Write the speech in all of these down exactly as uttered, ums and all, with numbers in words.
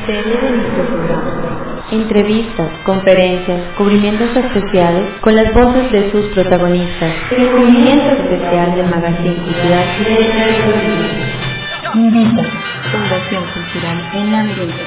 Serie de microprogramas. Entrevistas, conferencias, cubrimientos especiales con las voces de sus protagonistas. El cubrimiento especial del Magazine Cultural de Invita, Fundación Cultural en la Merida.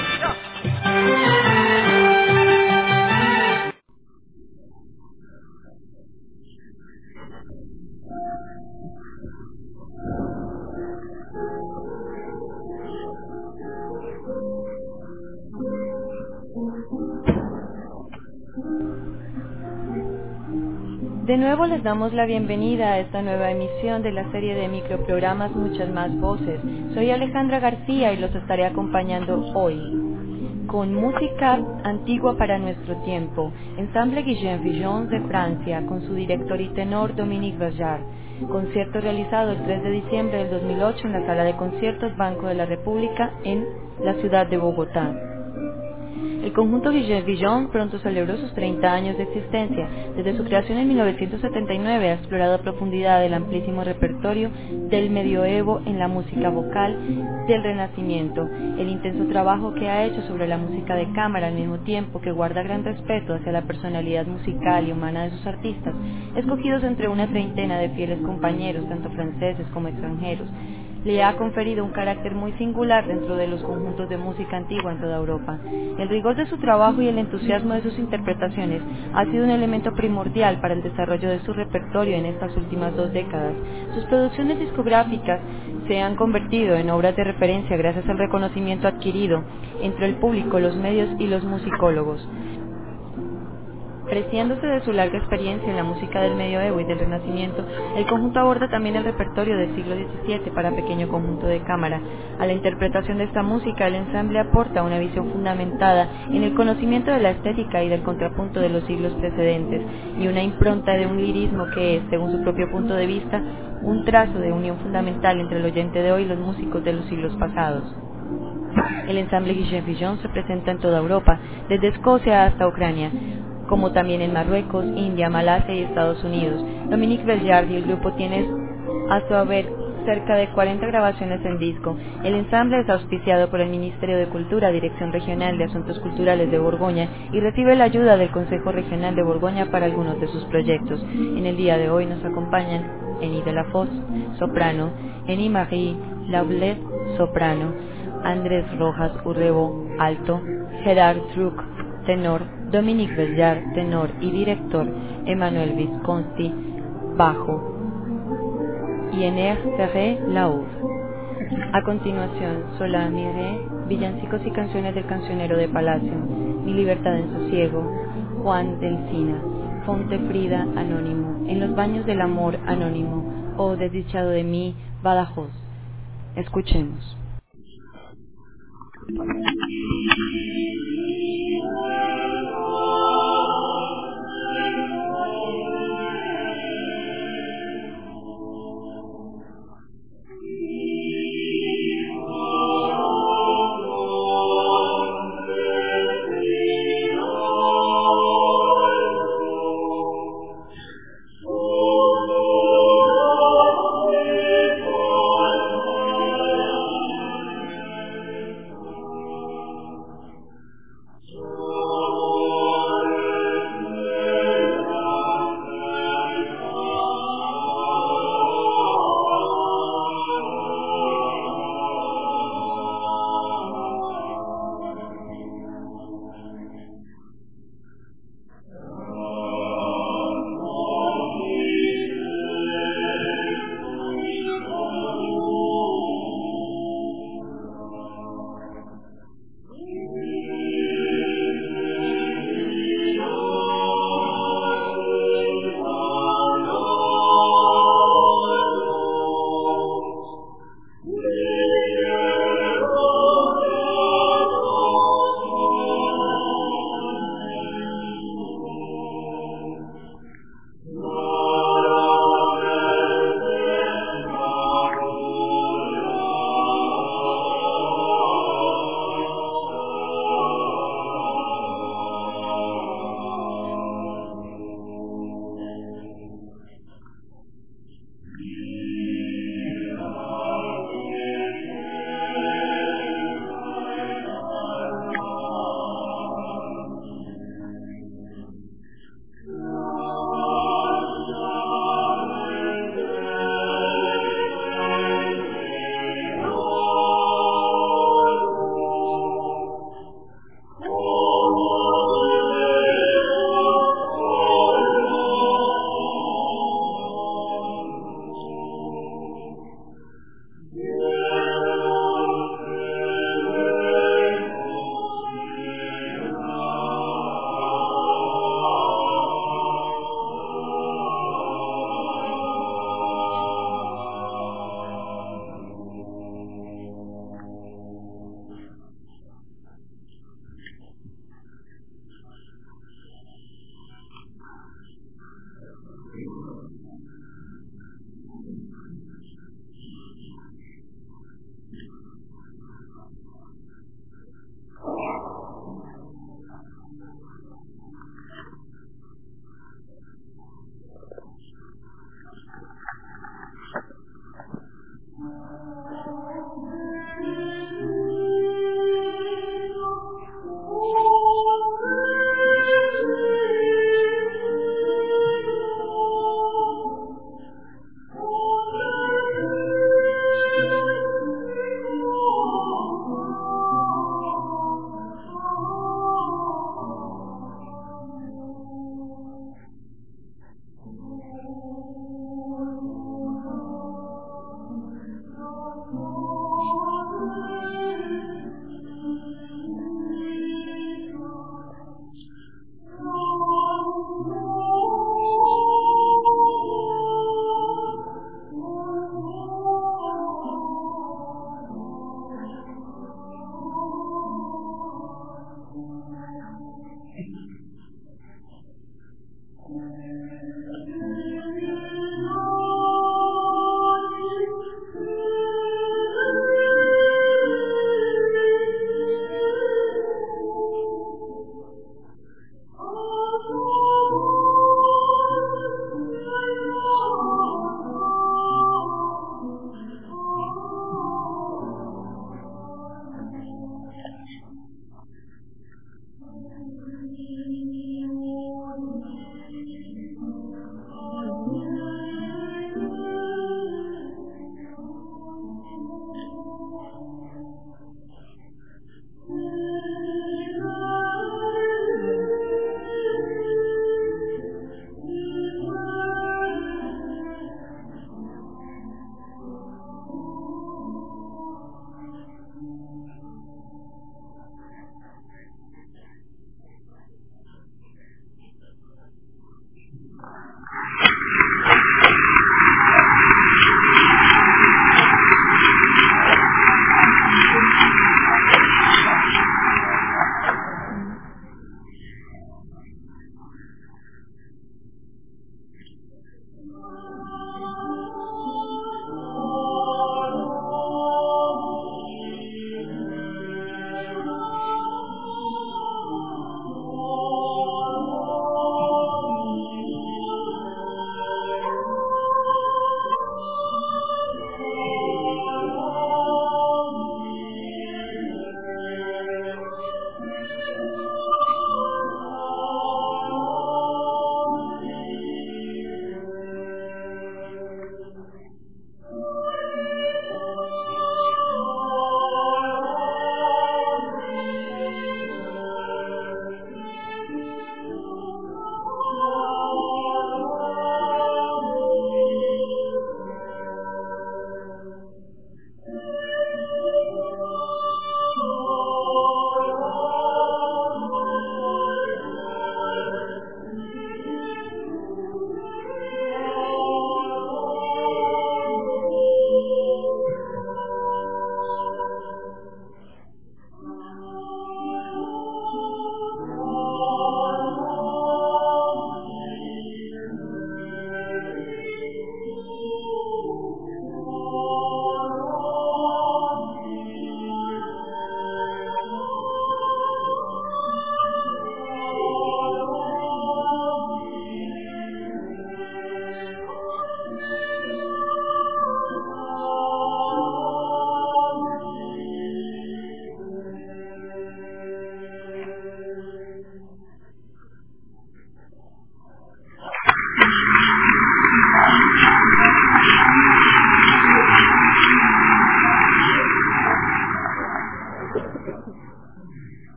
De nuevo les damos la bienvenida a esta nueva emisión de la serie de microprogramas Muchas Más Voces. Soy Alejandra García y los estaré acompañando hoy con música antigua para nuestro tiempo. Ensamble Guillaume Villon de Francia, con su director y tenor Dominique Bajard. Concierto realizado el tres de diciembre del dos mil ocho en la Sala de Conciertos Banco de la República en la ciudad de Bogotá. El conjunto Guillaume Villon pronto celebró sus treinta años de existencia. Desde su creación en mil novecientos setenta y nueve ha explorado a profundidad el amplísimo repertorio del medioevo en la música vocal del Renacimiento. El intenso trabajo que ha hecho sobre la música de cámara, al mismo tiempo que guarda gran respeto hacia la personalidad musical y humana de sus artistas, escogidos entre una treintena de fieles compañeros, tanto franceses como extranjeros, le ha conferido un carácter muy singular dentro de los conjuntos de música antigua en toda Europa. El rigor de su trabajo y el entusiasmo de sus interpretaciones ha sido un elemento primordial para el desarrollo de su repertorio en estas últimas dos décadas. Sus producciones discográficas se han convertido en obras de referencia gracias al reconocimiento adquirido entre el público, los medios y los musicólogos. Preciándose de su larga experiencia en la música del medioevo y del Renacimiento, el conjunto aborda también el repertorio del siglo diecisiete para pequeño conjunto de cámara. A la interpretación de esta música, el ensamble aporta una visión fundamentada en el conocimiento de la estética y del contrapunto de los siglos precedentes, y una impronta de un lirismo que es, según su propio punto de vista, un trazo de unión fundamental entre el oyente de hoy y los músicos de los siglos pasados. El ensamble Guillaume Villon se presenta en toda Europa, desde Escocia hasta Ucrania, como también en Marruecos, India, Malasia y Estados Unidos. Dominique Bajard y el grupo tienen a su haber cerca de cuarenta grabaciones en disco. El ensamble es auspiciado por el Ministerio de Cultura, Dirección Regional de Asuntos Culturales de Borgoña, y recibe la ayuda del Consejo Regional de Borgoña para algunos de sus proyectos. En el día de hoy nos acompañan Eni de la Foz, soprano, Eni Marie Laublet, soprano, Andrés Rojas Urrebo, alto, Gerard Truc, tenor, Dominique Bajard, tenor y director, Emmanuel Visconti, bajo, y Ener Ferré, laúd. A continuación, Solá Miré, villancicos y canciones del cancionero de Palacio, Mi libertad en sosiego, Juan del Sina, Fonte Frida, anónimo, En los baños del amor, anónimo, Oh desdichado de mí, Badajoz. Escuchemos.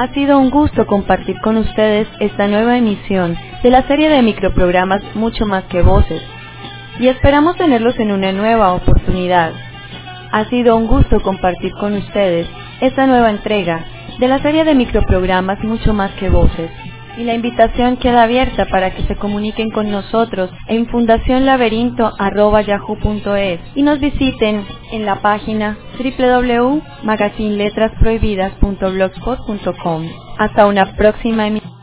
Ha sido un gusto compartir con ustedes esta nueva emisión de la serie de microprogramas Mucho Más que Voces, y esperamos tenerlos en una nueva oportunidad. Ha sido un gusto compartir con ustedes esta nueva entrega de la serie de microprogramas Mucho Más que Voces, y la invitación queda abierta para que se comuniquen con nosotros en fundación laberinto arroba yahoo punto es y nos visiten en la página doble u doble u doble u punto magazine letras prohibidas punto blogspot punto com. Hasta una próxima emisión.